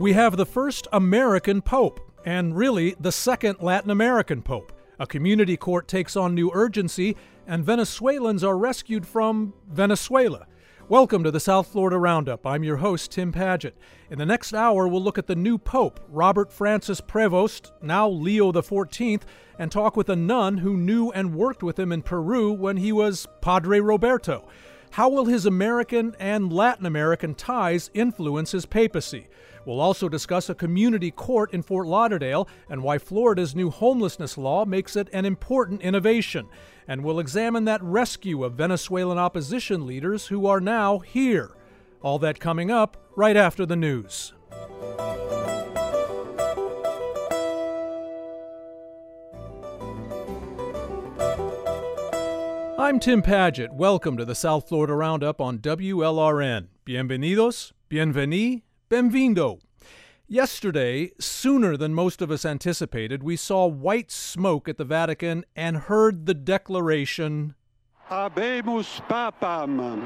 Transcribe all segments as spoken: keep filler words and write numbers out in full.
We have the first American Pope, and really the second Latin American Pope. A community court takes on new urgency, and Venezuelans are rescued from Venezuela. Welcome to the South Florida Roundup. I'm your host, Tim Padgett. In the next hour, we'll look at the new Pope, Robert Francis Prevost, now Leo the fourteenth, and talk with a nun who knew and worked with him in Peru when he was Padre Roberto. How will his American and Latin American ties influence his papacy? We'll also discuss a community court in Fort Lauderdale and why Florida's new homelessness law makes it an important innovation. And we'll examine that rescue of Venezuelan opposition leaders who are now here. All that coming up right after the news. I'm Tim Padgett. Welcome to the South Florida Roundup on W L R N. Bienvenidos, bienveni, benvindo. Yesterday, sooner than most of us anticipated, we saw white smoke at the Vatican and heard the declaration, Habemus Papam.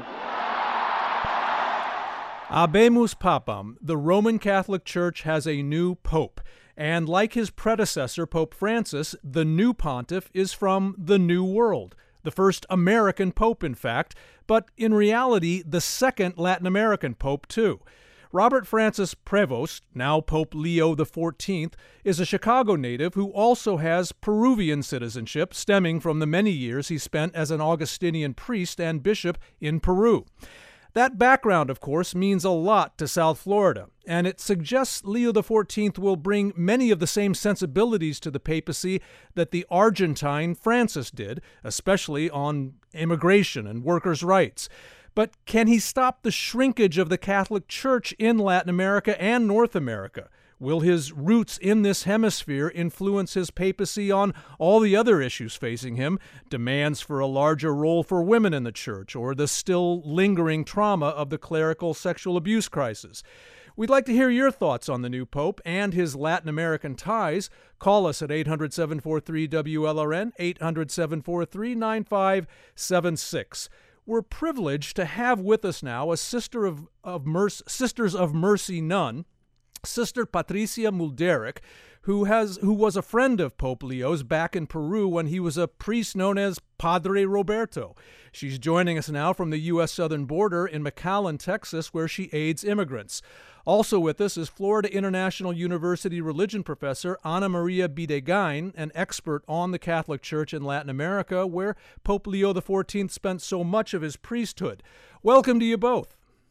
Habemus Papam. The Roman Catholic Church has a new pope. And like his predecessor, Pope Francis, the new pontiff is from the New World. The first American pope, in fact, but in reality, the second Latin American pope, too. Robert Francis Prevost, now Pope Leo the fourteenth, is a Chicago native who also has Peruvian citizenship stemming from the many years he spent as an Augustinian priest and bishop in Peru. That background, of course, means a lot to South Florida, and it suggests Leo the fourteenth will bring many of the same sensibilities to the papacy that the Argentine Francis did, especially on immigration and workers' rights. But can he stop the shrinkage of the Catholic Church in Latin America and North America? Will his roots in this hemisphere influence his papacy on all the other issues facing him, demands for a larger role for women in the church, or the still lingering trauma of the clerical sexual abuse crisis? We'd like to hear your thoughts on the new Pope and his Latin American ties. Call us at eight hundred, seven four three, W L R N, eight hundred, seven four three, nine five seven six. We're privileged to have with us now a Sister of, of Mercy, Sisters of Mercy nun, Sister Patricia Mulderick, who has who was a friend of Pope Leo's back in Peru when he was a priest known as Padre Roberto. She's joining us now from the U S southern border in McAllen, Texas, where she aids immigrants. Also with us is Florida International University religion professor Ana Maria Bidegain, an expert on the Catholic Church in Latin America, where Pope Leo the fourteenth spent so much of his priesthood. Welcome to you both.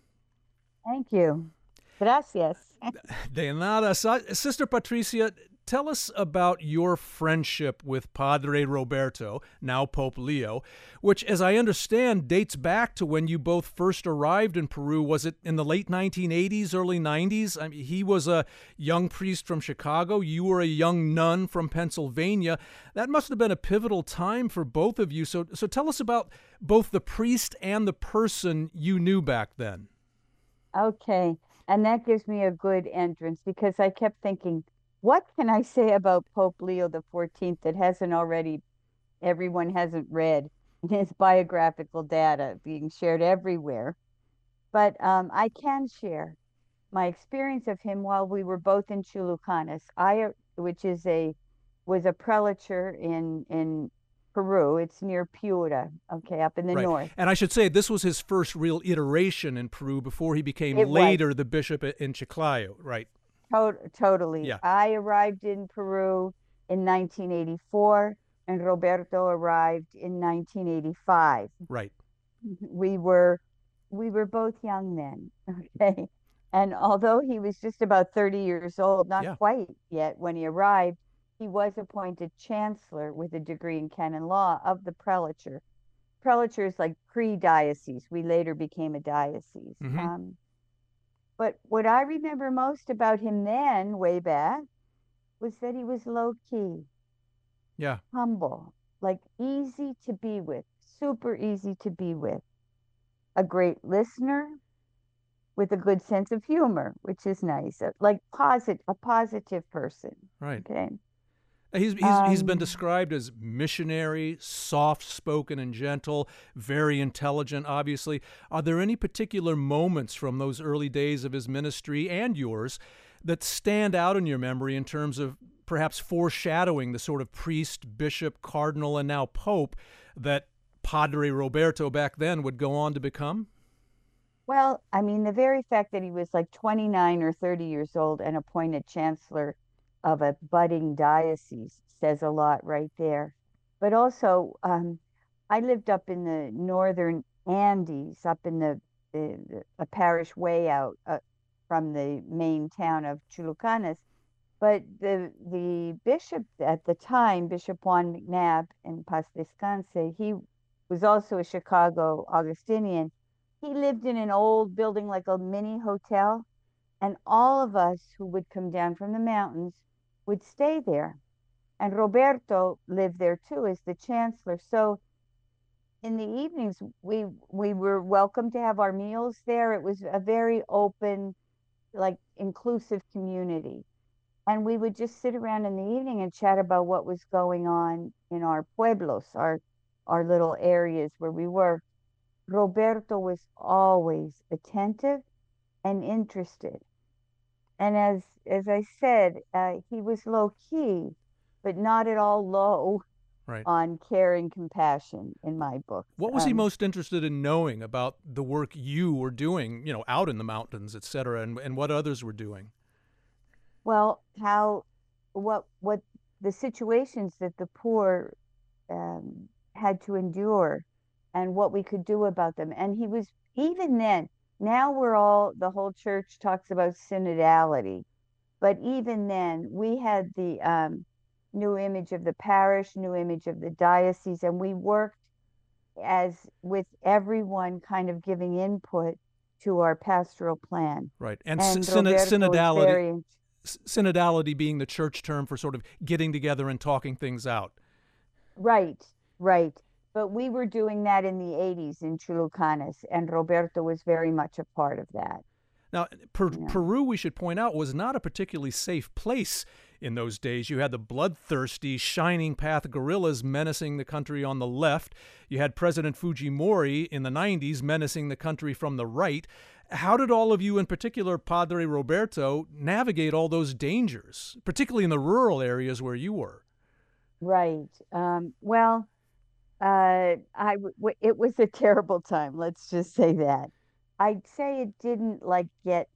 Thank you. Gracias. De nada. Sister Patricia, tell us about your friendship with Padre Roberto, now Pope Leo, which, as I understand, dates back to when you both first arrived in Peru. Was it in the late nineteen eighties, early nineties? I mean, he was a young priest from Chicago. You were a young nun from Pennsylvania. That must have been a pivotal time for both of you. So, so tell us about both the priest and the person you knew back then. Okay. And that gives me a good entrance because I kept thinking, what can I say about Pope Leo the fourteenth that hasn't already, everyone hasn't read his biographical data being shared everywhere? But um, I can share my experience of him while we were both in Chulucanas, I, which is a was a prelature in in Peru. It's near Piura, okay, up in the right. north. And I should say this was his first real iteration in Peru before he became It later was. the bishop in Chiclayo, right? To- totally. Yeah. I arrived in Peru in nineteen eighty-four, and Roberto arrived in nineteen eighty-five. Right. We were we were both young then, okay? And although he was just about thirty years old, not Yeah. quite yet when he arrived, he was appointed chancellor with a degree in canon law of the prelature. Prelature is like pre-diocese. We later became a diocese. Mm-hmm. Um, but what I remember most about him then, way back, was that he was low-key, Yeah. humble, like easy to be with, super easy to be with. A great listener with a good sense of humor, which is nice. Like posit- a positive person. Right. Okay. He's he's he's been Um, described as missionary, soft-spoken and gentle, very intelligent, obviously. Are there any particular moments from those early days of his ministry and yours that stand out in your memory in terms of perhaps foreshadowing the sort of priest, bishop, cardinal, and now pope that Padre Roberto back then would go on to become? Well, I mean, the very fact that he was like twenty-nine or thirty years old and appointed chancellor of a budding diocese says a lot right there. But also, um, I lived up in the northern Andes, up in the, the, the a parish way out uh, from the main town of Chulucanas. But the the bishop at the time, Bishop Juan McNabb in Paz Descanse, he was also a Chicago Augustinian. He lived in an old building like a mini hotel, and all of us who would come down from the mountains would stay there. And Roberto lived there too as the chancellor. So in the evenings, we we were welcome to have our meals there. It was a very open, like inclusive community. And we would just sit around in the evening and chat about what was going on in our pueblos, our our little areas where we were. Roberto was always attentive and interested. And as as I said, uh, he was low key, but not at all low Right. on care and compassion in my book. What was he Um, most interested in knowing about the work you were doing, you know, out in the mountains, et cetera, and, and what others were doing? Well, how, what, what the situations that the poor um, had to endure and what we could do about them. And he was, even then, now we're all, the whole church talks about synodality. But even then, we had the um, new image of the parish, new image of the diocese, and we worked as with everyone kind of giving input to our pastoral plan. Right. And, And sy- synod- Roberto was synodality, very, s- synodality being the church term for sort of getting together and talking things out. right, right. But we were doing that in the eighties in Chulucanas, and Roberto was very much a part of that. Now, per- Yeah. Peru, we should point out, was not a particularly safe place in those days. You had the bloodthirsty Shining Path guerrillas menacing the country on the left. You had President Fujimori in the nineties menacing the country from the right. How did all of you, in particular Padre Roberto, navigate all those dangers, particularly in the rural areas where you were? Right. Um, well, uh, I w- w- it was a terrible time. Let's just say that. I'd say it didn't like get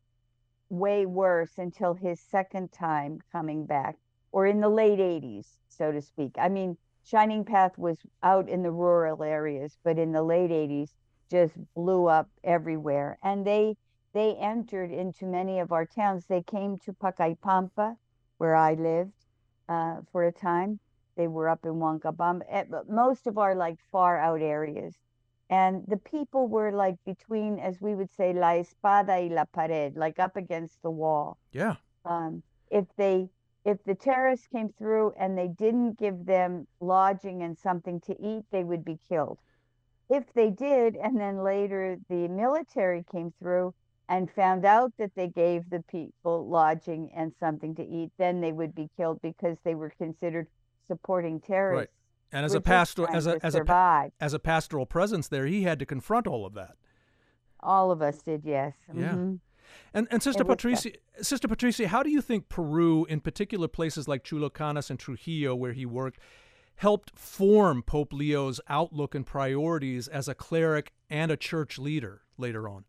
way worse until his second time coming back, or in the late eighties, so to speak. I mean, Shining Path was out in the rural areas, but in the late eighties, just blew up everywhere. And they they entered into many of our towns. They came to Pacaypampa, where I lived, uh, for a time. They were up in Huancabamba, eh, but most of our like far out areas. And the people were like between, as we would say, la espada y la pared, like up against the wall. Yeah. Um, if they, if the terrorists came through and they didn't give them lodging and something to eat, they would be killed. If they did, and then later the military came through and found out that they gave the people lodging and something to eat, then they would be killed because they were considered supporting terrorists. And as We're a just pastor, trying as a to as a pa- survive. as a pastoral presence there, he had to confront all of that. All of us did, yes. Yeah. Mhm. And and Sister It was tough. Patricia, Sister Patricia, how do you think Peru, in particular places like Chulucanas and Trujillo, where he worked, helped form Pope Leo's outlook and priorities as a cleric and a church leader later on?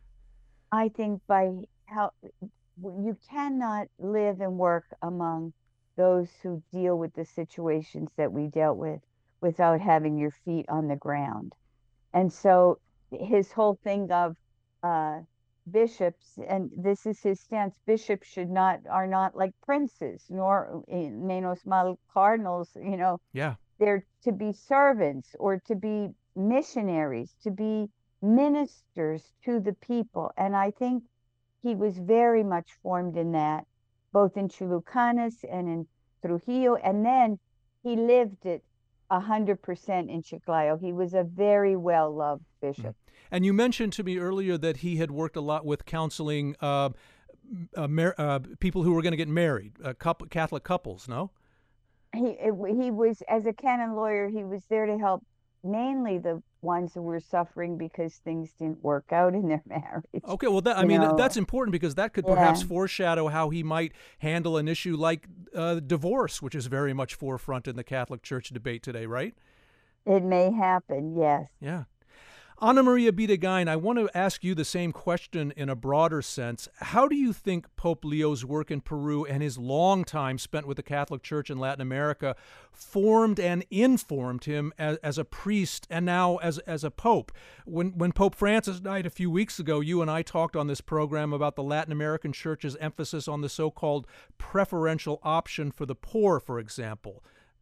I think by how you cannot live and work among those who deal with the situations that we dealt with without having your feet on the ground. And so his whole thing of uh, bishops, and this is his stance, bishops should not, are not like princes, nor eh, menos mal cardinals, you know, Yeah. they're to be servants or to be missionaries, to be ministers to the people. And I think he was very much formed in that, both in Chulucanas and in Trujillo. And then he lived it a hundred percent in Chiclayo. He was a very well loved bishop. And you mentioned to me earlier that he had worked a lot with counseling uh, uh, mar- uh, people who were going to get married, uh, couple, Catholic couples, no? He he was, as a canon lawyer, he was there to help mainly the ones who were suffering because things didn't work out in their marriage. Okay, well, that, I You mean, know, that's important because that could perhaps yeah, foreshadow how he might handle an issue like uh, divorce, which is very much forefront in the Catholic Church debate today, right? it may happen. Yes. Yeah. Ana Maria Bidegain, I want to ask you the same question in a broader sense. How do you think Pope Leo's work in Peru and his long time spent with the Catholic Church in Latin America formed and informed him as, as a priest and now as as a pope? When when Pope Francis died a few weeks ago, you and I talked on this program about the Latin American Church's emphasis on the so-called preferential option for the poor, for example.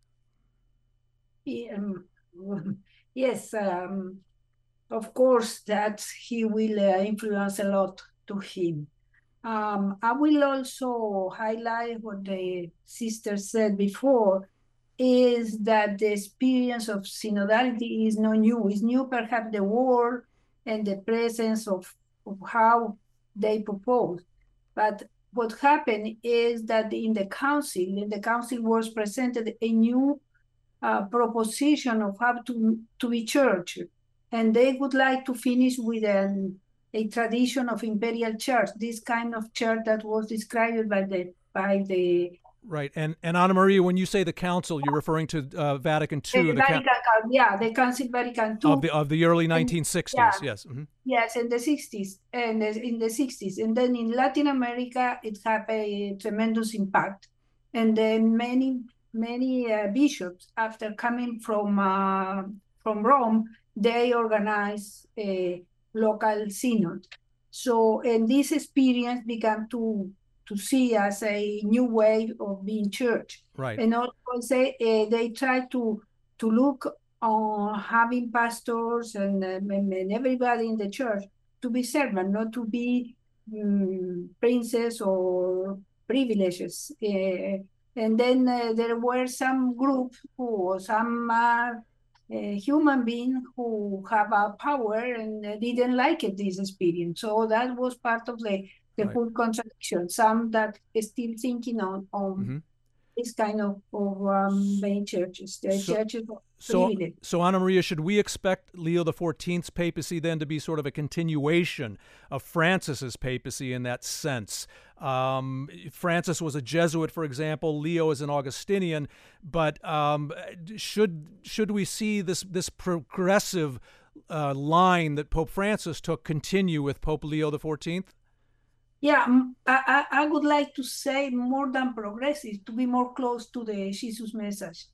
Um, yes, um, of course, that he will uh, influence a lot to him. Um, I will also highlight what the sister said before, is that the experience of synodality is not new. It's new, perhaps, the word and the presence of, of how they propose. But what happened is that in the council, in the council was presented a new uh, proposition of how to, to be church. And they would like to finish with an, a tradition of imperial church, this kind of church that was described by the by the Right. And and Ana Maria, when you say the council, you're referring to uh, Vatican the two, the Vatican, yeah, the Council Vatican of two, the of the early and, nineteen sixties. yeah, Yes. Mm-hmm. yes, in the sixties and in the sixties, and then in Latin America, it had a tremendous impact, and then many many uh, bishops, after coming from uh, from Rome, they organized a local synod. So, and this experience began to to see as a new way of being church. Right. And also say uh, they try to to look on having pastors and, um, and everybody in the church to be servant, not to be um, princes or privileges. Uh, and then uh, there were some group who, some uh, uh, human being who have a power and uh, didn't like it, this experience. So that was part of the the Right. whole contradiction. Some that is still thinking on on Mm-hmm. this kind of, of um, main churches, the So, churches of so, privilege. so Ana Maria, should we expect Leo the fourteenth's papacy then to be sort of a continuation of Francis's papacy in that sense? Um, Francis was a Jesuit, for example. Leo is an Augustinian, but um, should should we see this this progressive uh, line that Pope Francis took continue with Pope Leo the fourteenth? Yeah, I, I would like to say more than progressive, to be more close to the Jesus message.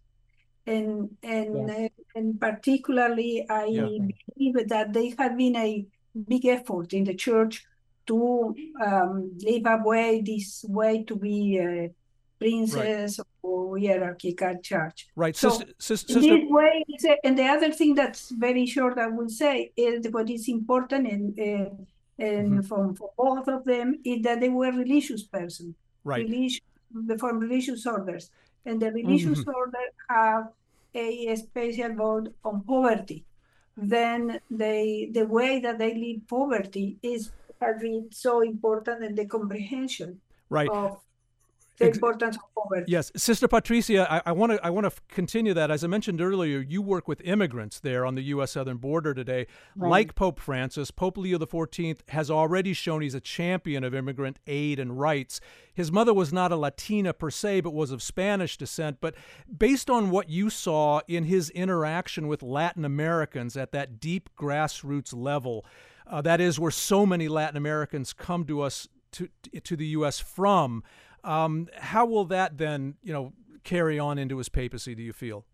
And and Yes. uh, and particularly, I Yeah. believe that there had been a big effort in the church to um, leave away this way to be a princess right. or hierarchical church. Right. So sister, sister, in this way, and the other thing that's very short I will say is what is important and uh, and mm-hmm. from for both of them is that they were religious persons, right? Religious, from religious orders. And the religious mm-hmm. order have a, a special vote on poverty. Then they, the way that they live poverty is has been so important in the comprehension right. of the importance of poverty. Yes, Sister Patricia, I want to I want to continue that. As I mentioned earlier, you work with immigrants there on the U S southern border today. Right. Like Pope Francis, Pope Leo the fourteenth has already shown he's a champion of immigrant aid and rights. His mother was not a Latina per se, but was of Spanish descent. But based on what you saw in his interaction with Latin Americans at that deep grassroots level, uh, that is where so many Latin Americans come to us to to the U S from. Um, how will that then, you know, carry on into his papacy, do you feel?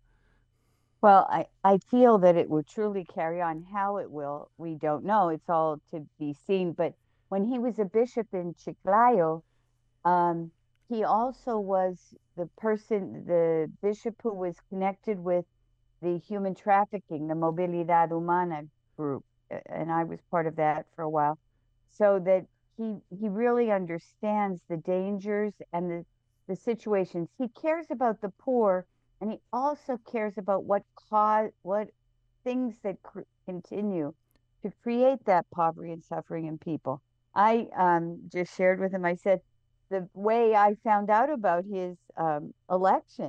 Well, I, I feel that it will truly carry on. How it will, we don't know. It's all to be seen. But when he was a bishop in Chiclayo, um, he also was the person, the bishop who was connected with the human trafficking, the Movilidad Humana group. And I was part of that for a while. So that He, he really understands the dangers and the, the situations. He cares about the poor, and he also cares about what cause, what things that cr- continue to create that poverty and suffering in people. I um, just shared with him, I said, the way I found out about his um, election,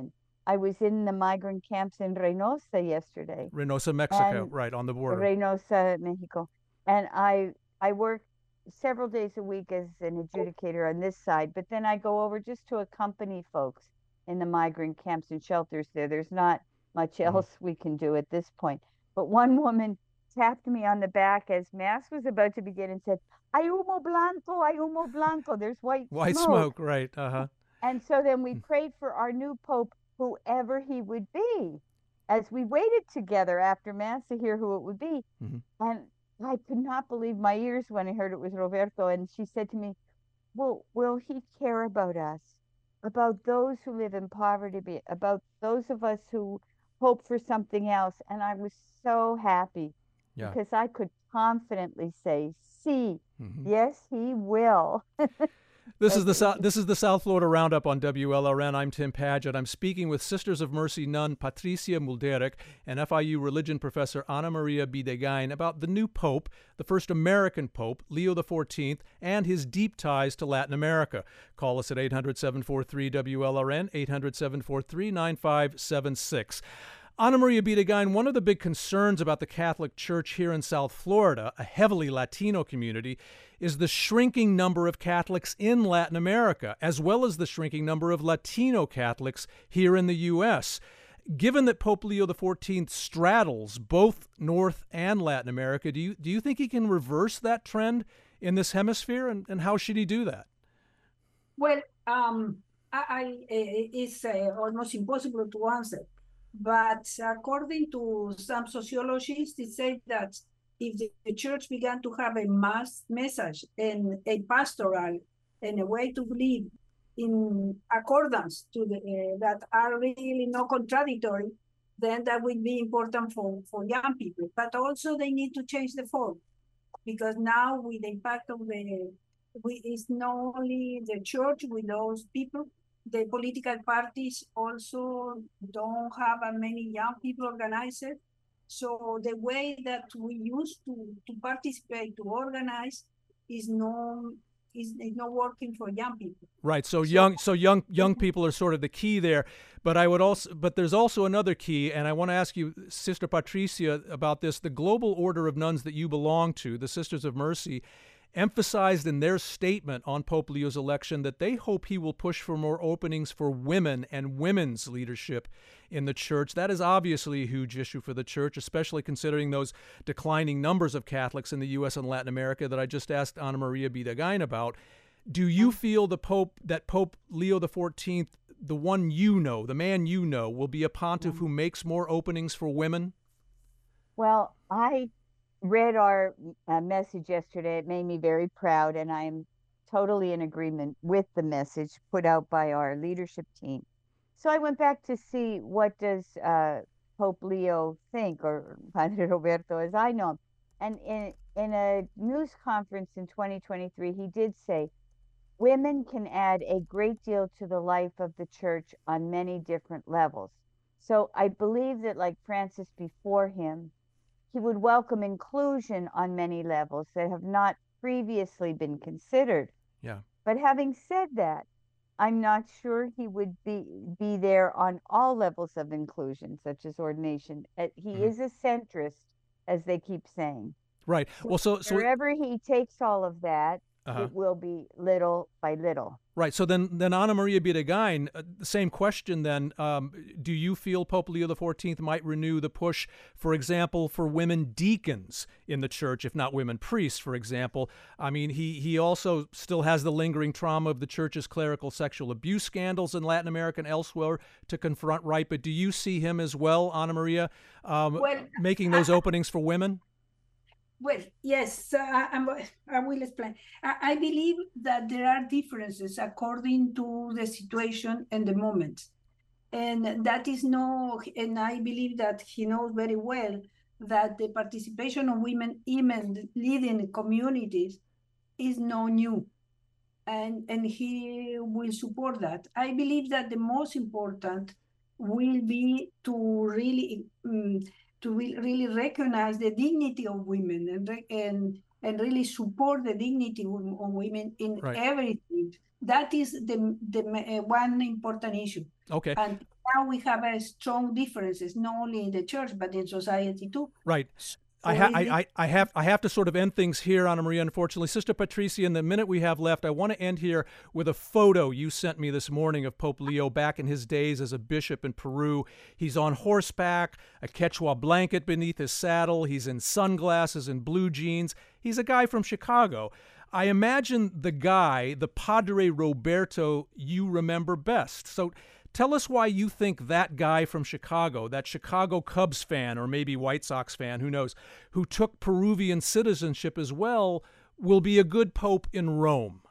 I was in the migrant camps in Reynosa yesterday. Reynosa, Mexico, And right on the border. Reynosa, Mexico. And I I work several days a week as an adjudicator on this side, but then I go over just to accompany folks in the migrant camps and shelters there. There's not much else mm-hmm. we can do at this point. But one woman tapped me on the back as Mass was about to begin and said, "Hay humo blanco, hay humo blanco." There's white, white smoke. smoke, right? Uh-huh. And so then we prayed for our new Pope, whoever he would be, as we waited together after Mass to hear who it would be. Mm-hmm. And I could not believe my ears when I heard it was Roberto. And she said to me, well, will he care about us, about those who live in poverty, about those of us who hope for something else? And I was so happy yeah. because I could confidently say, see, mm-hmm. yes, he will. This is the South, this is the South Florida Roundup on W L R N. I'm Tim Padgett. I'm speaking with Sisters of Mercy nun Patricia Mulderich and F I U religion professor Ana Maria Bidegain about the new Pope, the first American Pope, Leo the fourteenth, and his deep ties to Latin America. Call us at eight hundred, seven four three, W L R N, eight hundred, seven four three, nine five seven six. Ana Maria Bidegain, one of the big concerns about the Catholic Church here in South Florida, a heavily Latino community, is the shrinking number of Catholics in Latin America, as well as the shrinking number of Latino Catholics here in the U S. Given that Pope Leo the fourteenth straddles both North and Latin America, do you do you think he can reverse that trend in this hemisphere, and, and how should he do that? Well, um, I, I, it's uh, almost impossible to answer. But according to some sociologists, it says that if the, the church began to have a mass message and a pastoral and a way to live in accordance to the, uh, that are really not contradictory, then that will be important for, for young people. But also they need to change the form, because now with the impact of the, we, it's not only the church with those people, the political parties also don't have as many young people organized. So the way that we used to, to participate, to organize, is no is, is not working for young people. Right. So, so young so young young people are sort of the key there. But I would also but there's also another key, and I want to ask you, Sister Patricia, about this. The global order of nuns that you belong to, the Sisters of Mercy, emphasized in their statement on Pope Leo's election that they hope he will push for more openings for women and women's leadership in the church. That is obviously a huge issue for the church, especially considering those declining numbers of Catholics in the U S and Latin America that I just asked Ana Maria Bidegain about. Do you feel the Pope, that Pope Leo the fourteenth, the one you know, the man you know, will be a pontiff who makes more openings for women? Well, I read our uh, message yesterday. It made me very proud, and I am totally in agreement with the message put out by our leadership team. So I went back to see, what does uh, Pope Leo think, or Padre Roberto as I know him. And in, in a news conference in twenty twenty-three, he did say, women can add a great deal to the life of the church on many different levels. So I believe that, like Francis before him, he would welcome inclusion on many levels that have not previously been considered. Yeah. But having said that, I'm not sure he would be be there on all levels of inclusion, such as ordination. Uh, He Mhm. is a centrist, as they keep saying. Right. Well, so so Wherever he takes all of that, Uh-huh. it will be little by little. right. So then, then Ana Maria Bidegain, uh, the same question. Then, um, do you feel Pope Leo the fourteenth might renew the push, for example, for women deacons in the church, if not women priests, for example? I mean, he he also still has the lingering trauma of the church's clerical sexual abuse scandals in Latin America and elsewhere to confront. Right. But do you see him as well, Ana Maria, um, Well, making those openings for women? Well, yes, uh, I'm, I will explain. I, I believe that there are differences according to the situation and the moment. And that is no, and I believe that he knows very well that the participation of women in leading communities is no new. And, and he will support that. I believe that the most important will be to really um, to re really recognize the dignity of women and and and really support the dignity of, of women in Right. everything. That is the the uh, one important issue. Okay. And now we have a strong differences, not only in the church, but in society too. Right. So I, ha- it- I, I, I have I have to sort of end things here, Ana Maria, unfortunately. Sister Patricia, in the minute we have left, I want to end here with a photo you sent me this morning of Pope Leo back in his days as a bishop in Peru. He's on horseback, a Quechua blanket beneath his saddle. He's in sunglasses and blue jeans. He's a guy from Chicago. I imagine the guy, the Padre Roberto, you remember best. So tell us why you think that guy from Chicago, that Chicago Cubs fan or maybe White Sox fan, who knows, who took Peruvian citizenship as well, will be a good pope in Rome.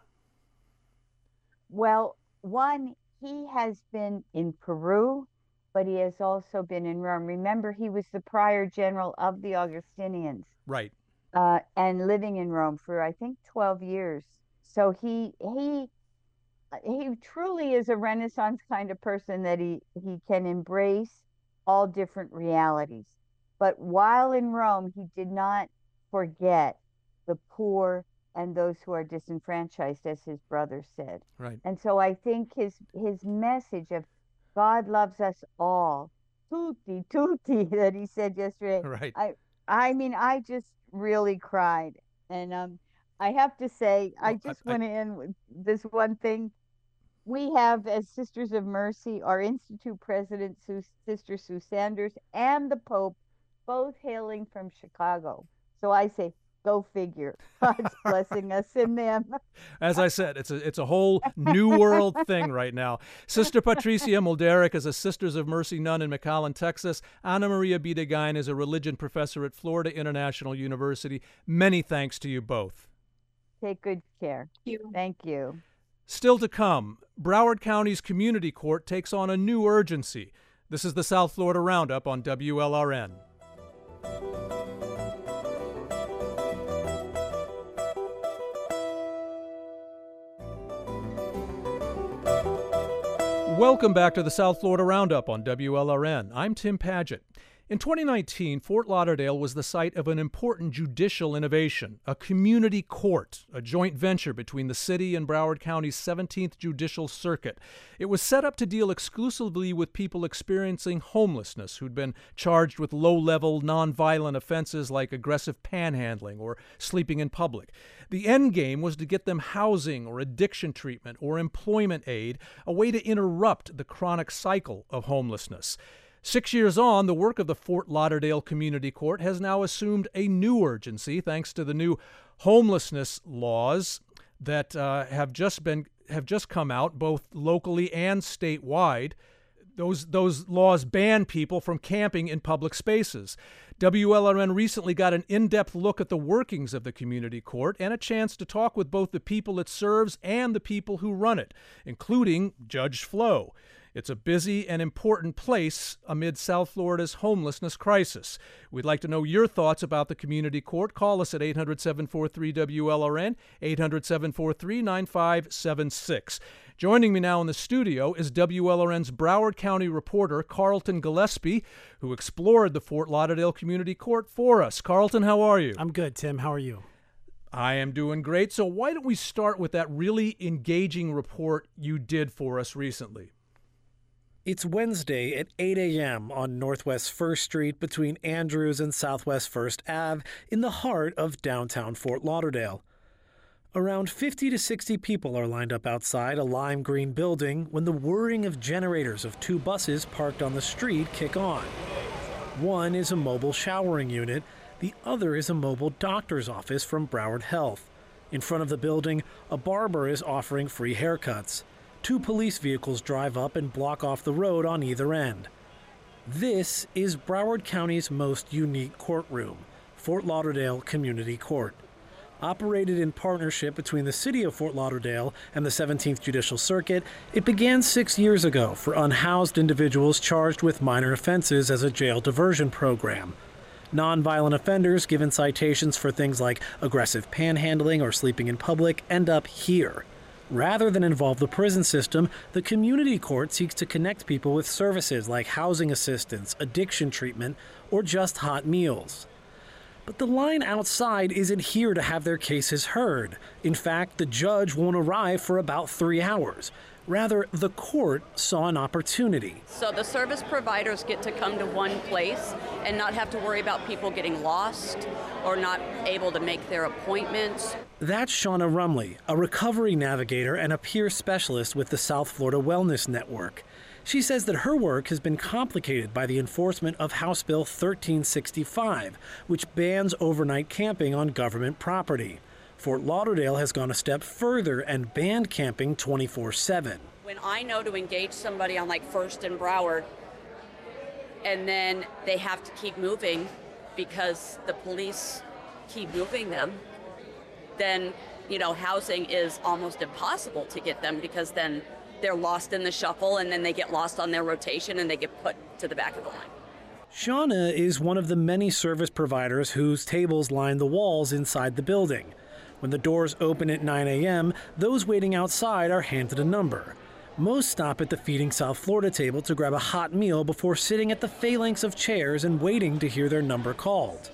Well, one, he has been in Peru, but he has also been in Rome. Remember, he was the prior general of the Augustinians. Right. Uh, and living in Rome for, I think, twelve years. So he he he truly is a Renaissance kind of person, that he he can embrace all different realities. But while in Rome, he did not forget the poor and those who are disenfranchised, as his brother said. Right. And so I think his his message of God loves us all, tutti tutti, that he said yesterday. Right. I I mean, I just really cried. And um, I have to say, I Well, I- just I- want to end with this one thing. We have, as Sisters of Mercy, our Institute President, Sue, Sister Sue Sanders, and the Pope, both hailing from Chicago. So I say, go figure. God's blessing us in them. As I said, it's a it's a whole new world thing right now. Sister Patricia Mulderick is a Sisters of Mercy nun in McAllen, Texas. Ana Maria Bidegain is a religion professor at Florida International University. Many thanks to you both. Take good care. Thank you. Thank you. Still to come, Broward County's Community Court takes on a new urgency. This is the South Florida Roundup on W L R N. Welcome back to the South Florida Roundup on W L R N. I'm Tim Padgett. In twenty nineteen, Fort Lauderdale was the site of an important judicial innovation, a community court, a joint venture between the city and Broward County's seventeenth Judicial Circuit. It was set up to deal exclusively with people experiencing homelessness who'd been charged with low-level, nonviolent offenses like aggressive panhandling or sleeping in public. The end game was to get them housing or addiction treatment or employment aid, a way to interrupt the chronic cycle of homelessness. Six years on, the work of the Fort Lauderdale Community Court has now assumed a new urgency thanks to the new homelessness laws that uh, have just been have just come out, both locally and statewide. Those those laws ban people from camping in public spaces. W L R N recently got an in-depth look at the workings of the community court and a chance to talk with both the people it serves and the people who run it, including Judge Flo. It's a busy and important place amid South Florida's homelessness crisis. We'd like to know your thoughts about the community court. Call us at eight hundred, seven four three, W L R N, eight hundred, seven four three, nine five seven six. Joining me now in the studio is W L R N's Broward County reporter, Carlton Gillespie, who explored the Fort Lauderdale Community Court for us. Carlton, how are you? I'm good, Tim. How are you? I am doing great. So why don't we start with that really engaging report you did for us recently? It's Wednesday at eight a.m. on Northwest First Street between Andrews and Southwest First Avenue in the heart of downtown Fort Lauderdale. Around fifty to sixty people are lined up outside a lime green building when the whirring of generators of two buses parked on the street kick on. One is a mobile showering unit, the other is a mobile doctor's office from Broward Health. In front of the building, a barber is offering free haircuts. Two police vehicles drive up and block off the road on either end. This is Broward County's most unique courtroom, Fort Lauderdale Community Court. Operated in partnership between the City of Fort Lauderdale and the seventeenth Judicial Circuit, it began six years ago for unhoused individuals charged with minor offenses as a jail diversion program. Nonviolent offenders given citations for things like aggressive panhandling or sleeping in public end up here. Rather than involve the prison system, the community court seeks to connect people with services like housing assistance, addiction treatment, or just hot meals. But the line outside isn't here to have their cases heard. In fact, the judge won't arrive for about three hours. Rather, the court saw an opportunity. So the service providers get to come to one place and not have to worry about people getting lost or not able to make their appointments. That's Shauna Rumley, a recovery navigator and a peer specialist with the South Florida Wellness Network. She says that her work has been complicated by the enforcement of House Bill thirteen sixty-five, which bans overnight camping on government property. Fort Lauderdale has gone a step further and banned camping twenty-four seven. When I know to engage somebody on like First and Broward, and then they have to keep moving because the police keep moving them, then, you know, housing is almost impossible to get them because then they're lost in the shuffle and then they get lost on their rotation and they get put to the back of the line. Shauna is one of the many service providers whose tables line the walls inside the building. When the doors open at nine a.m., those waiting outside are handed a number. Most stop at the Feeding South Florida table to grab a hot meal before sitting at the phalanx of chairs and waiting to hear their number called.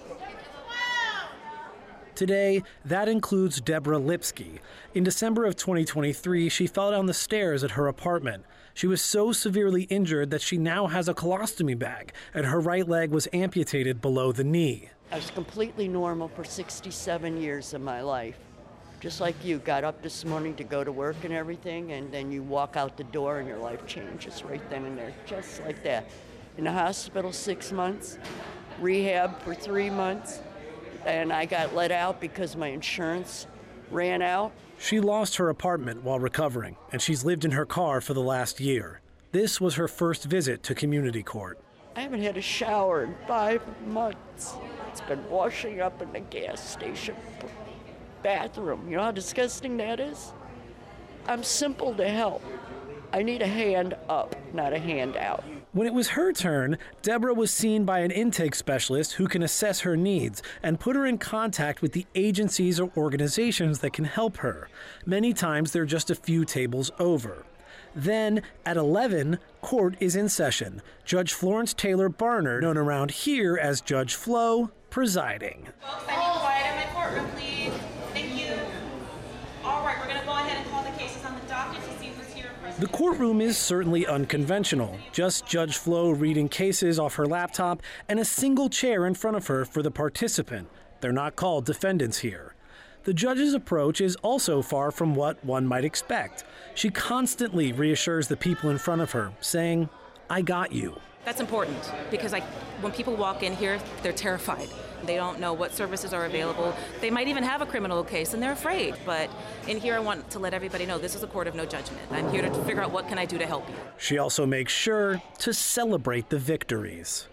Today, that includes Deborah Lipsky. In December of twenty twenty-three, she fell down the stairs at her apartment. She was so severely injured that she now has a colostomy bag, and her right leg was amputated below the knee. I was completely normal for sixty-seven years of my life. Just like you, got up this morning to go to work and everything, and then you walk out the door and your life changes right then and there, just like that. In the hospital six months, rehab for three months, and I got let out because my insurance ran out. She lost her apartment while recovering, and she's lived in her car for the last year. This was her first visit to community court. I haven't had a shower in five months. It's been washing up in the gas station bathroom. You know how disgusting that is? I'm simple to help. I need a hand up, not a hand out. When it was her turn, Deborah was seen by an intake specialist who can assess her needs and put her in contact with the agencies or organizations that can help her. Many times they're just a few tables over. Then, at eleven, court is in session. Judge Florence Taylor Barnard, known around here as Judge Flo, presiding. Folks, I need quiet in my courtroom, please. Thank you. All right, we're going to go ahead and call the cases on the docket to see who's here in person. The courtroom is certainly unconventional. Just Judge Flo reading cases off her laptop and a single chair in front of her for the participant. They're not called defendants here. The judge's approach is also far from what one might expect. She constantly reassures the people in front of her, saying, "I got you." That's important because I, when people walk in here, they're terrified. They don't know what services are available. They might even have a criminal case and they're afraid. But in here, I want to let everybody know this is a court of no judgment. I'm here to figure out what can I do to help you. She also makes sure to celebrate the victories.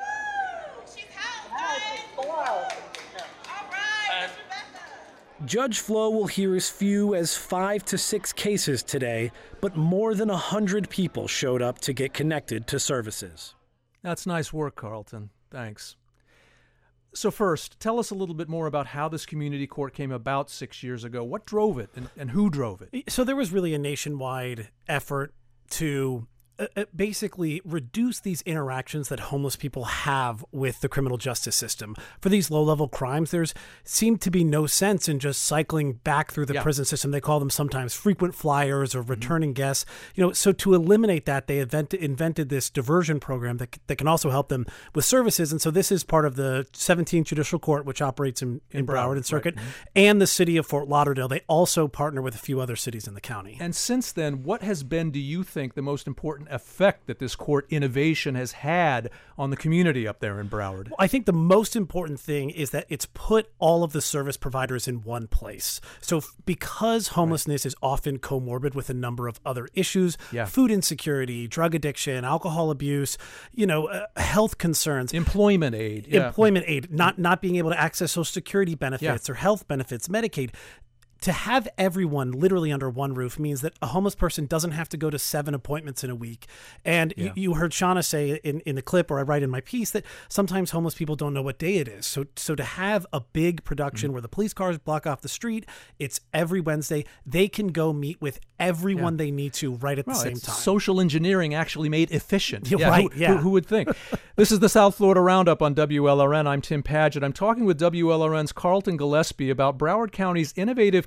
Judge Flo will hear as few as five to six cases today, but more than a hundred people showed up to get connected to services. That's nice work, Carlton. Thanks. So first, tell us a little bit more about how this community court came about six years ago. What drove it and, and who drove it? So there was really a nationwide effort to uh, basically reduce these interactions that homeless people have with the criminal justice system. For these low-level crimes, there's seemed to be no sense in just cycling back through the yeah. prison system. They call them sometimes frequent flyers or returning mm-hmm. guests. You know, so to eliminate that, they invented, invented this diversion program that, that can also help them with services. And so this is part of the seventeenth Judicial Court, which operates in, in, in Broward, Broward and Circuit, right. mm-hmm. and the city of Fort Lauderdale. They also partner with a few other cities in the county. And since then, what has been, do you think, the most important effect that this court innovation has had on the community up there in Broward? I think the most important thing is that it's put all of the service providers in one place. So because homelessness right. is often comorbid with a number of other issues, yeah. food insecurity, drug addiction, alcohol abuse, you know, uh, health concerns, employment aid, yeah. employment aid, not not being able to access Social Security benefits yeah. or health benefits, Medicaid. To have everyone literally under one roof means that a homeless person doesn't have to go to seven appointments in a week. And yeah. you, you heard Shauna say in, in the clip, or I write in my piece, that sometimes homeless people don't know what day it is. So so to have a big production mm-hmm. where the police cars block off the street, it's every Wednesday, they can go meet with everyone yeah. they need to right at well, the same it's time. Social engineering actually made efficient. Yeah, yeah, right, who, yeah. Who, who would think? This is the South Florida Roundup on W L R N. I'm Tim Padgett. I'm talking with W L R N's Carlton Gillespie about Broward County's innovative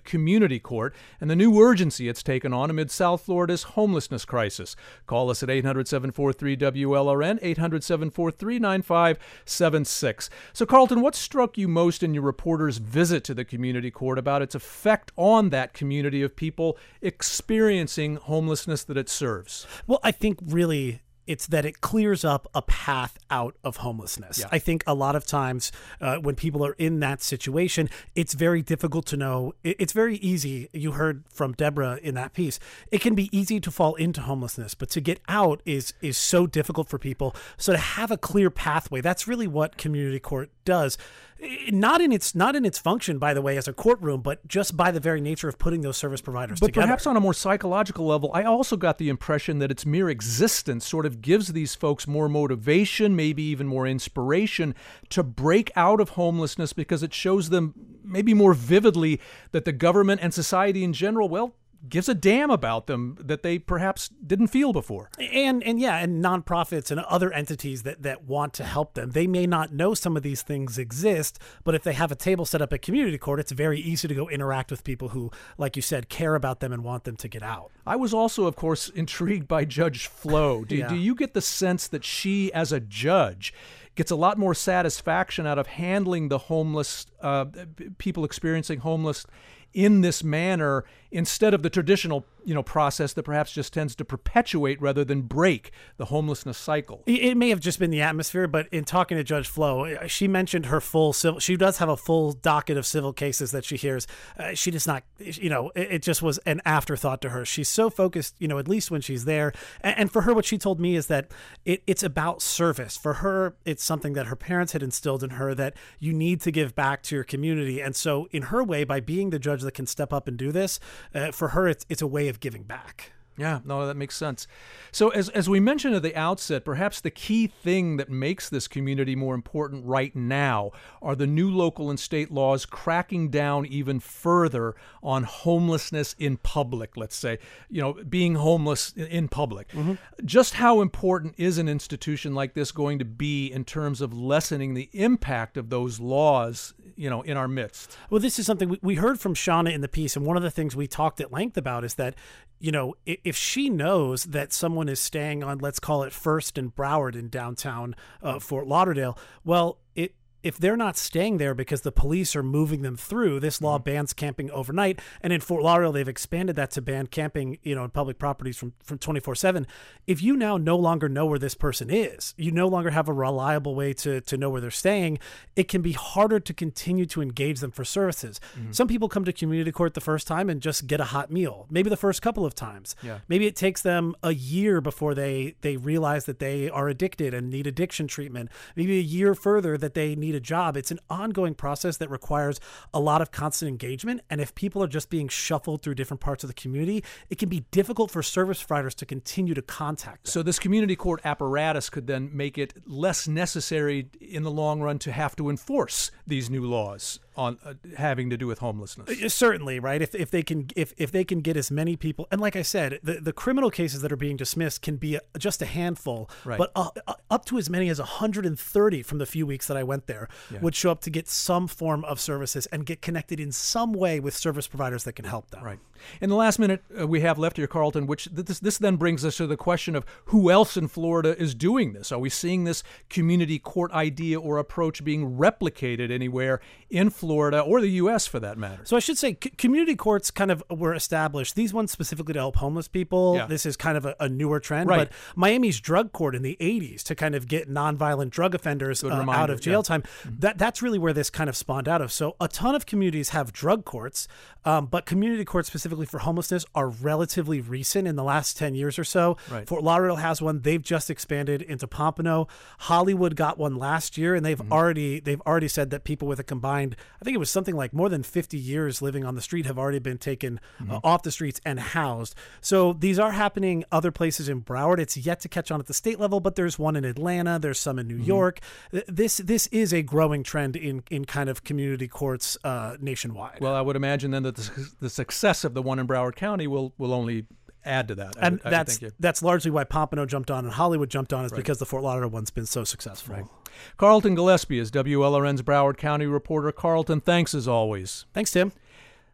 Community Court and the new urgency it's taken on amid South Florida's homelessness crisis. Call us at eight hundred, seven four three, W L R N, eight hundred, seven four three, nine five seven six. So, Carlton, what struck you most in your reporter's visit to the Community Court about its effect on that community of people experiencing homelessness that it serves? Well, I think really it's that it clears up a path out of homelessness. Yeah. I think a lot of times uh, when people are in that situation, it's very difficult to know. It's very easy. You heard from Deborah in that piece. It can be easy to fall into homelessness, but to get out is is so difficult for people. So to have a clear pathway, that's really what Community Court does. Not in its not in its function, by the way, as a courtroom, but just by the very nature of putting those service providers but together. But perhaps on a more psychological level, I also got the impression that its mere existence sort of gives these folks more motivation, maybe even more inspiration to break out of homelessness, because it shows them maybe more vividly that the government and society in general, well, gives a damn about them that they perhaps didn't feel before. And and yeah, and nonprofits and other entities that, that want to help them. They may not know some of these things exist, but if they have a table set up at Community Court, it's very easy to go interact with people who, like you said, care about them and want them to get out. I was also, of course, intrigued by Judge Flo. Do, yeah. do you get the sense that she, as a judge, gets a lot more satisfaction out of handling the homeless, uh, people experiencing homeless in this manner, instead of the traditional, you know, process that perhaps just tends to perpetuate rather than break the homelessness cycle? It may have just been the atmosphere, but in talking to Judge Flo, she mentioned her full civil. She does have a full docket of civil cases that she hears. Uh, she does not, you know, it, it just was an afterthought to her. She's so focused, you know, at least when she's there. And, and for her, what she told me is that it, it's about service. For her, it's something that her parents had instilled in her, that you need to give back to your community. And so in her way, by being the judge that can step up and do this, uh, for her, it's it's a way of giving back. Yeah, no, that makes sense. So as as we mentioned at the outset, perhaps the key thing that makes this community more important right now are the new local and state laws cracking down even further on homelessness in public, let's say, you know, being homeless in public. Mm-hmm. Just how important is an institution like this going to be in terms of lessening the impact of those laws, you know, in our midst? Well, this is something we, we heard from Shauna in the piece, and one of the things we talked at length about is that, you know, if she knows that someone is staying on, let's call it First and Broward in downtown uh, Fort Lauderdale, well, it if they're not staying there because the police are moving them through, this law bans camping overnight. And in Fort Lauderdale, they've expanded that to ban camping, you know, in public properties from, from twenty-four seven. If you now no longer know where this person is, you no longer have a reliable way to, to know where they're staying, it can be harder to continue to engage them for services. Mm-hmm. Some people come to Community Court the first time and just get a hot meal, maybe the first couple of times. Yeah. Maybe it takes them a year before they, they realize that they are addicted and need addiction treatment. Maybe a year further that they need a job. It's an ongoing process that requires a lot of constant engagement. And if people are just being shuffled through different parts of the community, it can be difficult for service providers to continue to contact them. So this Community Court apparatus could then make it less necessary in the long run to have to enforce these new laws on uh, having to do with homelessness. Certainly, right? If if they can if if they can get as many people, and like I said, the, the criminal cases that are being dismissed can be a, just a handful, right. but uh, up to as many as one hundred thirty from the few weeks that I went there yeah. would show up to get some form of services and get connected in some way with service providers that can help them. Right. In the last minute uh, we have left here, Carlton, which this this then brings us to the question of who else in Florida is doing this. Are we seeing this community court idea or approach being replicated anywhere in Florida or the U S for that matter? So I should say c- community courts kind of were established. These ones specifically to help homeless people. Yeah. This is kind of a, a newer trend. Right. But Miami's drug court in the eighties to kind of get nonviolent drug offenders uh, out of jail yeah. time, mm-hmm. that that's really where this kind of spawned out of. So a ton of communities have drug courts, um, but community courts specifically for homelessness are relatively recent in the last ten years or so. Right. Fort Lauderdale has one. They've just expanded into Pompano. Hollywood got one last year, and they've mm-hmm. already they've already said that people with a combined, I think it was something like more than fifty years living on the street have already been taken mm-hmm. uh, off the streets and housed. So these are happening other places in Broward. It's yet to catch on at the state level, but there's one in Atlanta. There's some in New mm-hmm. York. This this is a growing trend in, in kind of community courts uh, nationwide. Well, I would imagine then that the, the success of the one in Broward County will, will only add to that. And I, that's I that's largely why Pompano jumped on and Hollywood jumped on is right. because the Fort Lauderdale one's been so successful. Right. Carlton Gillespie is W L R N's Broward County reporter. Carlton, thanks as always. Thanks, Tim.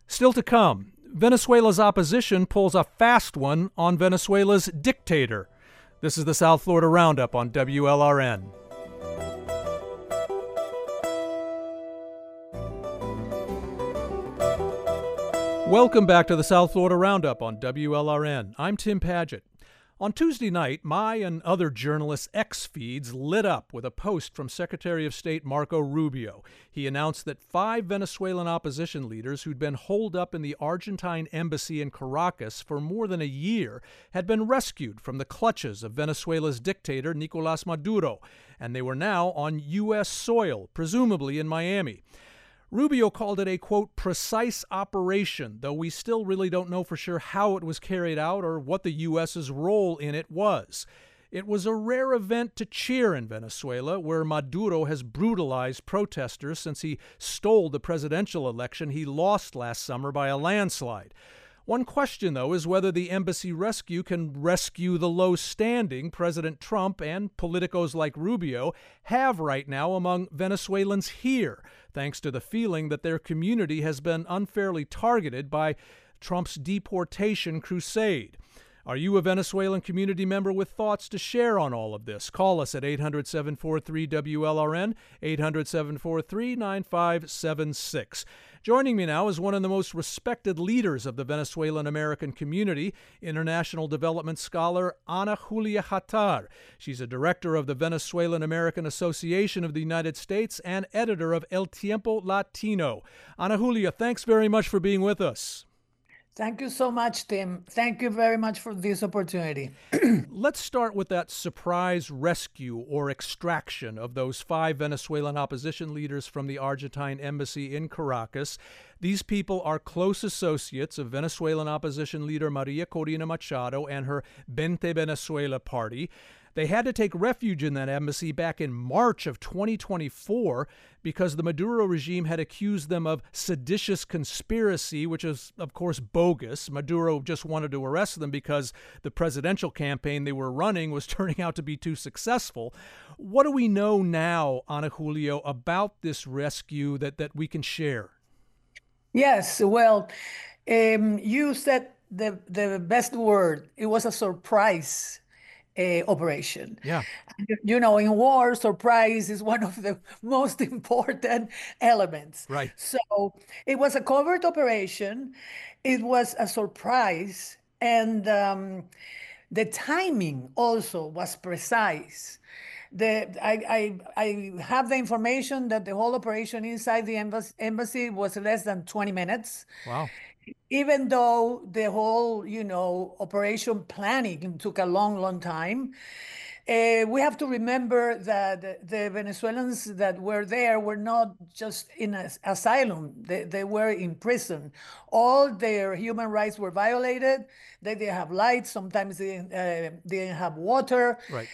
Still to come, Venezuela's opposition pulls a fast one on Venezuela's dictator. This is the South Florida Roundup on W L R N. Welcome back to the South Florida Roundup on W L R N. I'm Tim Padgett. On Tuesday night, my and other journalists' X feeds lit up with a post from Secretary of State Marco Rubio. He announced that five Venezuelan opposition leaders who'd been holed up in the Argentine embassy in Caracas for more than a year had been rescued from the clutches of Venezuela's dictator Nicolás Maduro, and they were now on U S soil, presumably in Miami. Rubio called it a, quote, precise operation, though we still really don't know for sure how it was carried out or what the U S's role in it was. It was a rare event to cheer in Venezuela, where Maduro has brutalized protesters since he stole the presidential election he lost last summer by a landslide. One question, though, is whether the embassy rescue can rescue the low standing President Trump and politicos like Rubio have right now among Venezuelans here, thanks to the feeling that their community has been unfairly targeted by Trump's deportation crusade. Are you a Venezuelan community member with thoughts to share on all of this? Call us at eight hundred, seven four three, W L R N, eight hundred, seven four three, nine five seven six. Joining me now is one of the most respected leaders of the Venezuelan American community, international development scholar Ana Julia Hattar. She's a director of the Venezuelan American Association of the United States and editor of El Tiempo Latino. Ana Julia, thanks very much for being with us. Thank you so much, Tim. Thank you very much for this opportunity. Let's start with that surprise rescue or extraction of those five Venezuelan opposition leaders from the Argentine embassy in Caracas. These people are close associates of Venezuelan opposition leader Maria Corina Machado and her Vente Venezuela party. They had to take refuge in that embassy back in March of twenty twenty-four because the Maduro regime had accused them of seditious conspiracy, which is, of course, bogus. Maduro just wanted to arrest them because the presidential campaign they were running was turning out to be too successful. What do we know now, Ana Julio, about this rescue that, that we can share? Yes, well, um, you said the, the best word. It was a surprise Uh, operation. Yeah. You know, in war, surprise is one of the most important elements. Right. So it was a covert operation. It was a surprise. And um, the timing also was precise. The, I, I, I have the information that the whole operation inside the embassy, embassy was less than twenty minutes. Wow. Even though the whole, you know, operation planning took a long, long time, uh, we have to remember that the Venezuelans that were there were not just in an asylum. They, they were in prison. All their human rights were violated. They didn't have lights. Sometimes they, uh, they didn't have water. Right.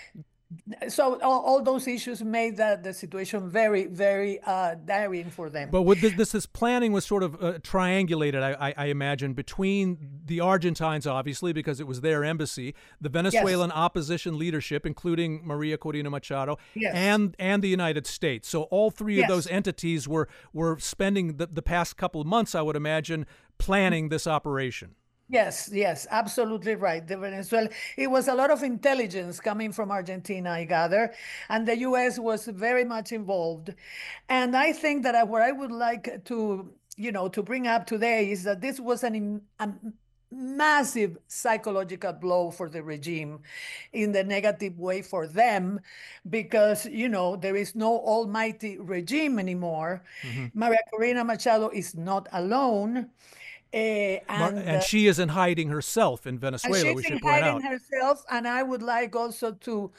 So all, all those issues made that the situation very, very uh, daring for them. But with this, this, this planning was sort of uh, triangulated, I, I, I imagine, between the Argentines, obviously, because it was their embassy, the Venezuelan yes. opposition leadership, including Maria Corina Machado, yes. and and the United States. So all three yes. of those entities were were spending the, the past couple of months, I would imagine, planning this operation. Yes, yes, absolutely right. The Venezuela, it was a lot of intelligence coming from Argentina, I gather, and the U S was very much involved. And I think that I, what I would like to, you know, to bring up today is that this was an a massive psychological blow for the regime in the negative way for them, because, you know, there is no almighty regime anymore. Mm-hmm. Maria Corina Machado is not alone. Uh, and, and she isn't hiding herself in Venezuela, we should point out. She's hiding herself, and I would like also to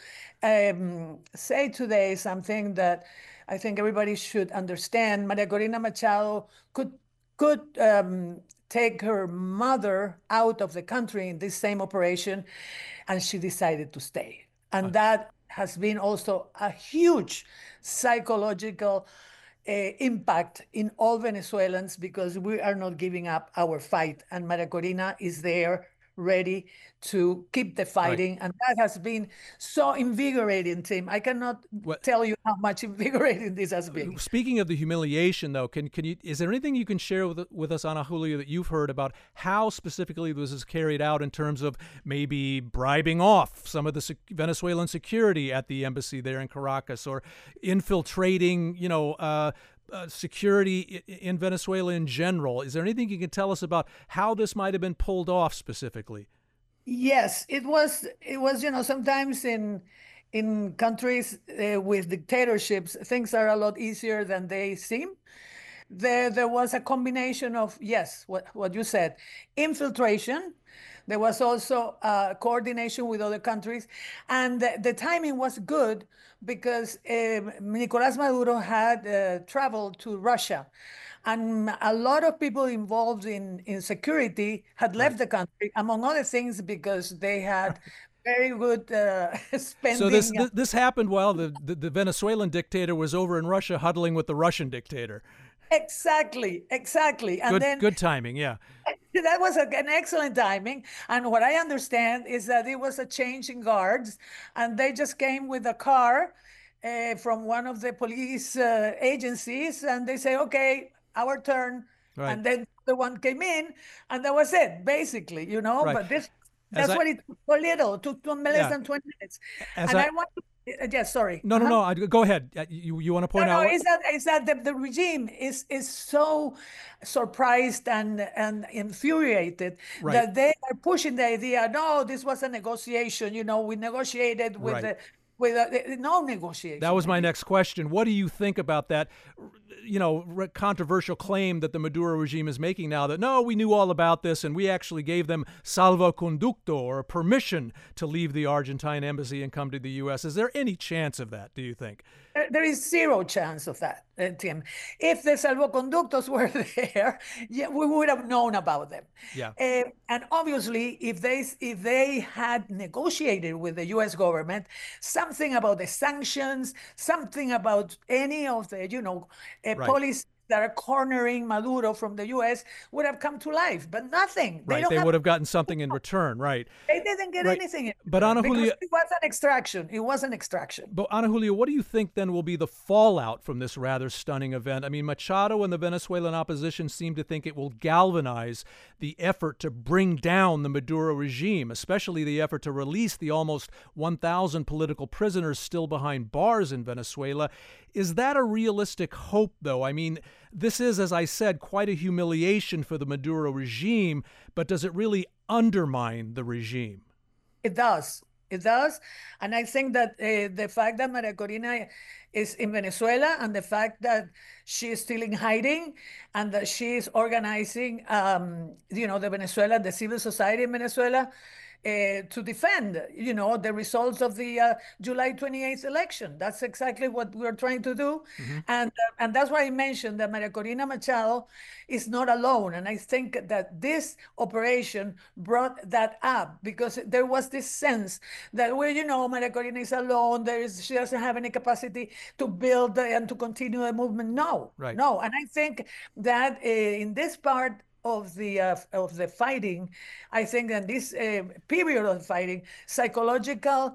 um, say today something that I think everybody should understand. Maria Corina Machado could could um, take her mother out of the country in this same operation, and she decided to stay. And uh, that has been also a huge psychological Uh, impact in all Venezuelans, because we are not giving up our fight, and Maria Corina is there ready to keep the fighting. Right. And that has been so invigorating, Tim. I cannot what? tell you how much invigorating this has been. Speaking of the humiliation, though, can can you is there anything you can share with, with us, Ana Julia, that you've heard about how specifically this is carried out in terms of maybe bribing off some of the sec- Venezuelan security at the embassy there in Caracas, or infiltrating, you know, uh, Uh, security in Venezuela in general? Is there anything you can tell us about how this might have been pulled off specifically? Yes, it was. It was, you know, sometimes in in countries uh, with dictatorships, things are a lot easier than they seem. There, there was a combination of, yes, what, what you said, infiltration. There was also uh, coordination with other countries. And the, the timing was good because uh, Nicolás Maduro had uh, traveled to Russia. And a lot of people involved in, in security had left the country, among other things, because they had very good uh, spending. So this, this this happened while the, the, the Venezuelan dictator was over in Russia huddling with the Russian dictator. Exactly, exactly. And good, then good timing, yeah. That was a, an excellent timing. And what I understand is that it was a change in guards, and they just came with a car uh, from one of the police uh, agencies, and they say, okay, our turn. Right. And then the one came in, and that was it, basically, you know. Right. But this that's I, what it took a little, it took less yeah. than twenty minutes. As and I, I want to Uh, yes, sorry. No, no, uh-huh. no. Go ahead. You you want to point no, out? No, is that is that the, the regime is is so surprised and and infuriated right. that they are pushing the idea. No, this was a negotiation. You know, we negotiated with right. the. With a, no negotiation. That was my next question. What do you think about that, you know, controversial claim that the Maduro regime is making now that, no, we knew all about this and we actually gave them salvoconducto, or permission to leave the Argentine embassy and come to the U S? Is there any chance of that, do you think? There is zero chance of that, uh, Tim. If the salvoconductos were there, yeah, we would have known about them. Yeah. Uh, and obviously, if they if they had negotiated with the U S government, something about the sanctions, something about any of the, you know, uh, right. policies that are cornering Maduro from the U S would have come to life, but nothing. They right, they have... would have gotten something in return, right? They didn't get right. anything in return. But Ana Julia, it was an extraction. It was an extraction. But Ana Julia, what do you think then will be the fallout from this rather stunning event? I mean, Machado and the Venezuelan opposition seem to think it will galvanize the effort to bring down the Maduro regime, especially the effort to release the almost one thousand political prisoners still behind bars in Venezuela. Is that a realistic hope, though? I mean, this is, as I said, quite a humiliation for the Maduro regime, but does it really undermine the regime? It does. It does. And I think that uh, the fact that Maria Corina is in Venezuela, and the fact that she is still in hiding, and that she is organizing, um, you know, the Venezuela, the civil society in Venezuela, Uh, to defend, you know, the results of the uh, July twenty-eighth election. That's exactly what we're trying to do. Mm-hmm. And uh, and that's why I mentioned that Maria Corina Machado is not alone. And I think that this operation brought that up, because there was this sense that, well, you know, Maria Corina is alone. There is, she doesn't have any capacity to build and to continue the movement. No, right. no. And I think that uh, in this part of the uh, of the fighting, I think that this uh, period of fighting, psychological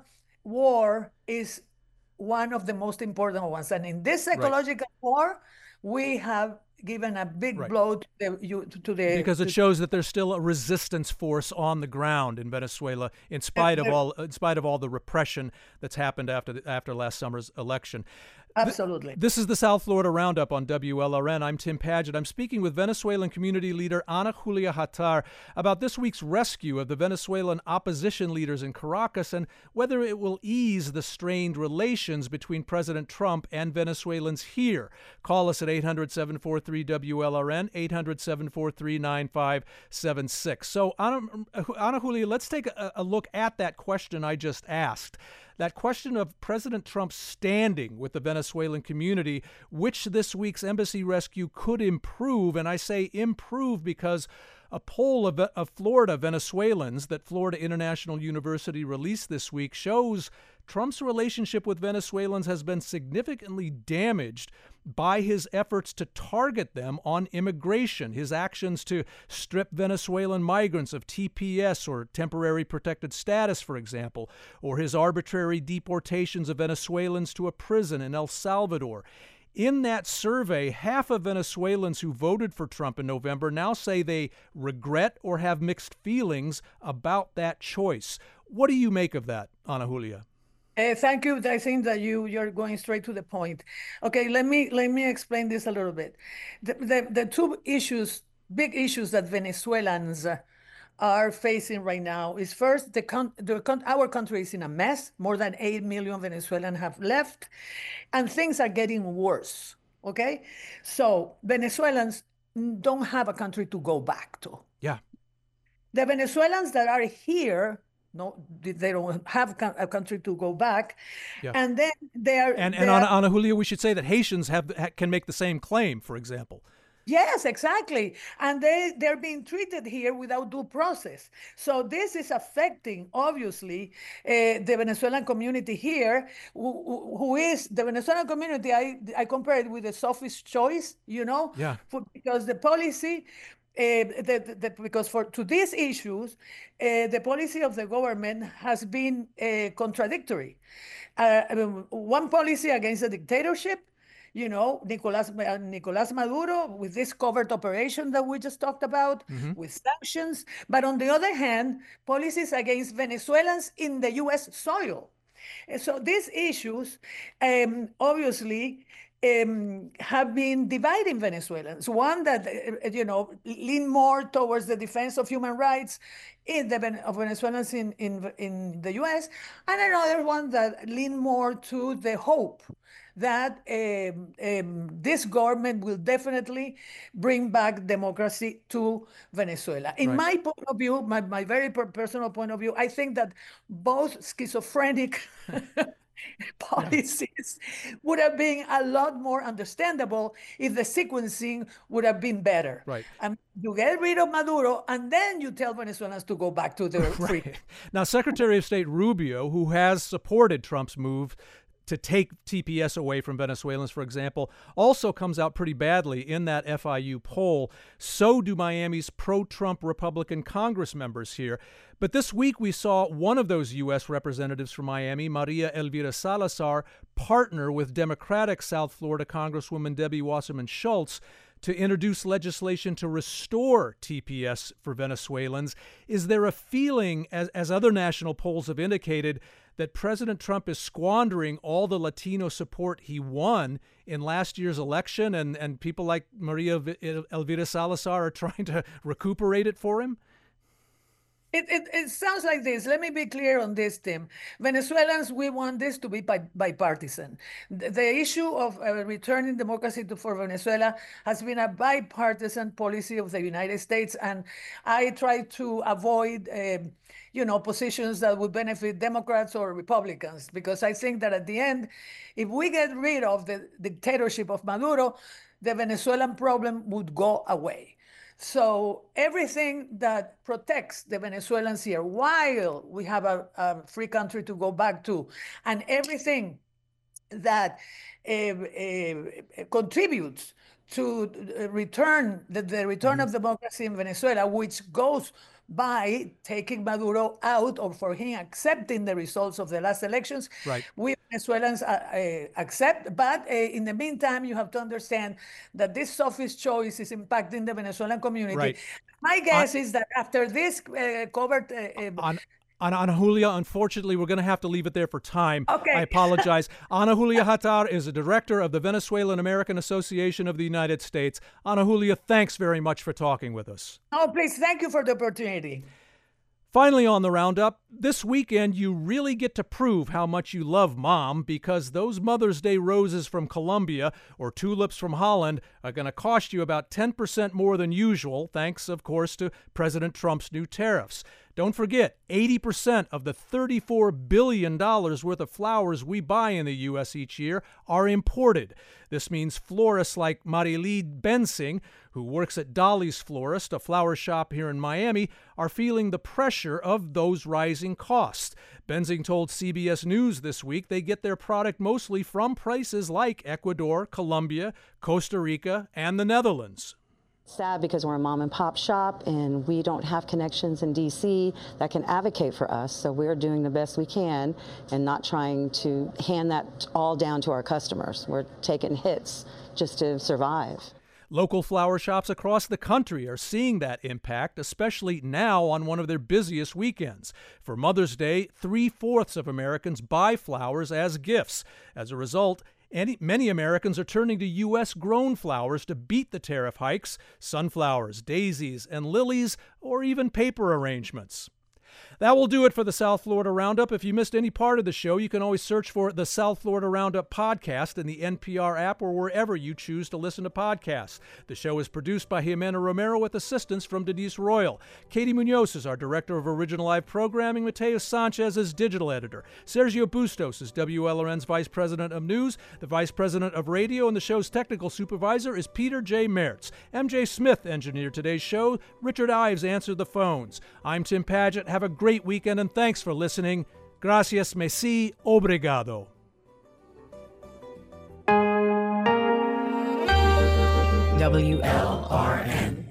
war is one of the most important ones. And in this psychological right. war, we have given a big right. blow to the, you, to the because it to, shows that there's still a resistance force on the ground in Venezuela, in spite of all in spite of all the repression that's happened after the, after last summer's election. Absolutely. This is the South Florida Roundup on W L R N. I'm Tim Padgett. I'm speaking with Venezuelan community leader Ana Julia Hattar about this week's rescue of the Venezuelan opposition leaders in Caracas and whether it will ease the strained relations between President Trump and Venezuelans here. Call us at eight hundred, seven four three, W L R N, eight hundred, seven four three, nine five seven six. So, Ana, Ana Julia, let's take a, a look at that question I just asked. That question of President Trump's standing with the Venezuelan community, which this week's embassy rescue could improve. And I say improve because a poll of, of Florida Venezuelans that Florida International University released this week shows Trump's relationship with Venezuelans has been significantly damaged by his efforts to target them on immigration, his actions to strip Venezuelan migrants of T P S or temporary protected status, for example, or his arbitrary deportations of Venezuelans to a prison in El Salvador. In that survey, half of Venezuelans who voted for Trump in November now say they regret or have mixed feelings about that choice. What do you make of that, Ana Julia? Uh, thank you. I think that you you're going straight to the point. Okay, let me let me explain this a little bit. The the, the two issues, big issues that Venezuelans are facing right now is first the, con- the con- our country is in a mess. More than eight million Venezuelans have left, and things are getting worse. Okay, so Venezuelans don't have a country to go back to. Yeah, the Venezuelans that are here. No, they don't have a country to go back, yeah. and then they are. And they and are, Ana, Ana Julia, we should say that Haitians have can make the same claim. For example. Yes, exactly, and they they're being treated here without due process. So this is affecting, obviously, uh, the Venezuelan community here, who, who is the Venezuelan community. I I compare it with the Sophie's Choice, you know, yeah, for, because the policy. Uh, the, the, because for to these issues, uh, the policy of the government has been uh, contradictory. Uh, I mean, one policy against the dictatorship, you know, Nicolas uh, Nicolas Maduro with this covert operation that we just talked about, mm-hmm. with sanctions. But on the other hand, policies against Venezuelans in the U S soil. And so these issues, um, obviously. Um, have been dividing Venezuelans. One that, uh, you know, lean more towards the defense of human rights in the of Venezuelans in, in, in the U S, and another one that lean more to the hope that um, um, this government will definitely bring back democracy to Venezuela. In right. my point of view, my, my very personal point of view, I think that both schizophrenic policies yeah. would have been a lot more understandable if the sequencing would have been better. Right. Um, you get rid of Maduro, and then you tell Venezuelans to go back to their free. Right. Now, Secretary of State Rubio, who has supported Trump's move to take T P S away from Venezuelans, for example, also comes out pretty badly in that F I U poll. So do Miami's pro-Trump Republican Congress members here. But this week we saw one of those U S representatives from Miami, Maria Elvira Salazar, partner with Democratic South Florida Congresswoman Debbie Wasserman Schultz to introduce legislation to restore T P S for Venezuelans. Is there a feeling, as, as other national polls have indicated, that President Trump is squandering all the Latino support he won in last year's election, and, and people like Maria Elvira Salazar are trying to recuperate it for him? It, it, it sounds like this. Let me be clear on this, Tim. Venezuelans, we want this to be bi- bipartisan. The, the issue of uh, returning democracy to, for Venezuela has been a bipartisan policy of the United States, and I try to avoid uh, you know, positions that would benefit Democrats or Republicans, because I think that at the end, if we get rid of the dictatorship of Maduro, the Venezuelan problem would go away. So everything that protects the Venezuelans here while we have a, a free country to go back to, and everything that uh, uh, contributes to return the, the return mm-hmm. of democracy in Venezuela, which goes by taking Maduro out, or for him accepting the results of the last elections, right. we Venezuelans uh, uh, accept. But uh, in the meantime, you have to understand that this Sophie's Choice is impacting the Venezuelan community. Right. My guess on, is that after this uh, covert... Uh, on, on Ana Julia, unfortunately, we're going to have to leave it there for time. Okay. I apologize. Ana Julia Hattar is a director of the Venezuelan American Association of the United States. Ana Julia, thanks very much for talking with us. Oh, please, thank you for the opportunity. Finally on the roundup, this weekend you really get to prove how much you love Mom, because those Mother's Day roses from Colombia or tulips from Holland are going to cost you about ten percent more than usual, thanks, of course, to President Trump's new tariffs. Don't forget, eighty percent of the thirty-four billion dollars worth of flowers we buy in the U S each year are imported. This means florists like Marilee Bensing, who works at Dolly's Florist, a flower shop here in Miami, are feeling the pressure of those rising costs. Bensing told C B S News this week they get their product mostly from places like Ecuador, Colombia, Costa Rica, and the Netherlands. Sad because we're a mom and pop shop and we don't have connections in D C that can advocate for us, so we're doing the best we can and not trying to hand that all down to our customers. We're taking hits just to survive. Local flower shops across the country are seeing that impact, especially now on one of their busiest weekends. For Mother's Day, three-fourths of Americans buy flowers as gifts. As a result, Any, many Americans are turning to U S-grown flowers to beat the tariff hikes, sunflowers, daisies, and lilies, or even paper arrangements. That will do it for the South Florida Roundup. If you missed any part of the show, you can always search for the South Florida Roundup podcast in the N P R app or wherever you choose to listen to podcasts. The show is produced by Jimena Romero with assistance from Denise Royal. Katie Munoz is our Director of Original Live Programming. Mateo Sanchez is Digital Editor. Sergio Bustos is W L R N's Vice President of News. The Vice President of Radio and the show's Technical Supervisor is Peter J. Mertz. M J Smith engineered today's show. Richard Ives answered the phones. I'm Tim Padgett. Have a great weekend and thanks for listening. Gracias, Messi, obrigado. W L R N